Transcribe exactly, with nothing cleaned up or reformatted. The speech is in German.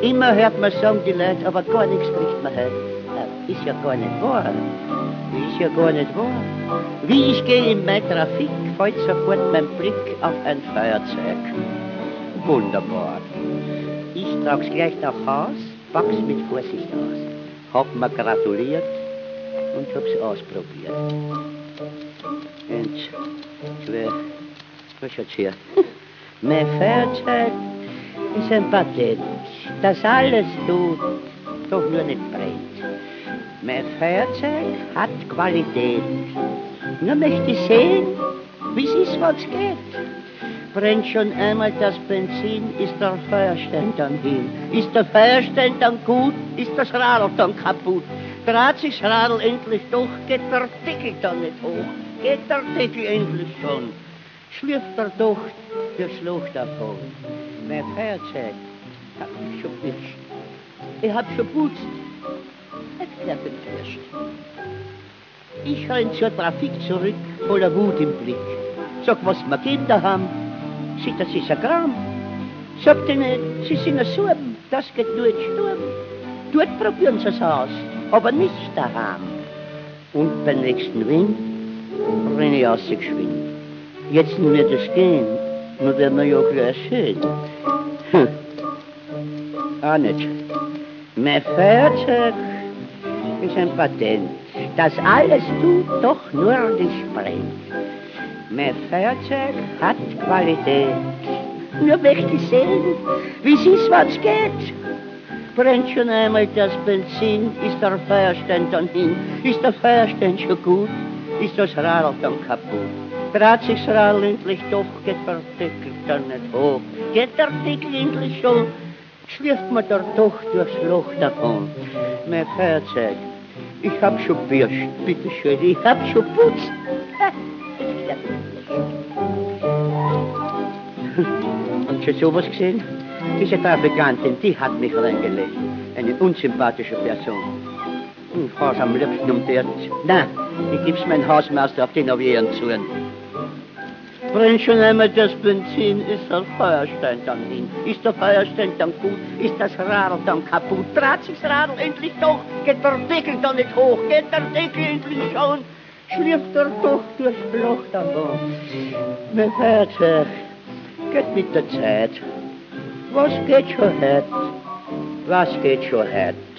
Immer hört man sagen, die Leute, aber gar nichts kriegt man halt. Ist ja gar nicht wahr. Ist ja gar nicht wahr. Wie ich gehe in mein Trafik, fällt sofort mein Blick auf ein Feuerzeug. Wunderbar. Ich trag's gleich nach Haus, pack's mit Vorsicht aus. Hab mir gratuliert und hab's ausprobiert. Und zwei, was schaut's hier? Mein Feuerzeug ist ein Patent, das alles tut, doch nur nicht brennt. Mein Feuerzeug hat Qualität. Nur möchte ich sehen, wie es ist, was geht. Brennt schon einmal das Benzin, ist der Feuerstein dann hin. Ist der Feuerstein dann gut, ist das Radl dann kaputt. Dreht sich das Radl endlich doch, geht der Deckel dann nicht hoch. Geht der Deckel endlich schon, schlürft er doch durchs Loch davon. Mein Feuerzeug hab ich schon nicht. Ich hab schon putzt. Ich renn zur Trafik zurück, voller Wut im Blick. Sag, was wir Kinder haben, sieht, das ist ein Gramm. Sagt ihnen, sie sind ein Surben, das geht nur in Sturm. Dort probieren sie es aus, aber nicht daheim. Und beim nächsten Wind renn ich ausgeschwind. Jetzt wird es gehen, nur werden wir ja gleich sehen. Hm. Auch nicht. Mein Feuerzeug ist ein Patent, das alles tut, doch nur nicht brennt. Mein Feuerzeug hat Qualität. Nur möchte ich sehen, wie es ist, was geht. Brennt schon einmal das Benzin, ist der Feuerstein dann hin. Ist der Feuerstein schon gut, ist das Radl dann kaputt. Dreht sich das Radl endlich doch, geht der Deckel dann nicht hoch. Geht der Deckel endlich schon, schlürft man da doch durchs Loch davon. Mein Feuerzeug, ich hab schon bürscht, bitteschön, ich hab schon putzt. Und schon sowas gesehen? Diese Trafikantin, die hat mich reingelegt. Eine unsympathische Person. Ich fahr's am liebsten um die Erde. Nein, ich gib's mein Hausmeister, auf den hab ich ihren Zorn. Brennt schon einmal das Benzin, ist der Feuerstein dann hin. Ist der Feuerstein dann gut, ist das Radl dann kaputt. Dreht sich das Radl endlich doch, geht der Deckel dann nicht hoch, geht der Deckel endlich schon, schlürft er doch durchs Loch davon. Mein Feuerzeug geht mit der Zeit. Was geht schon heute? Was geht schon heute?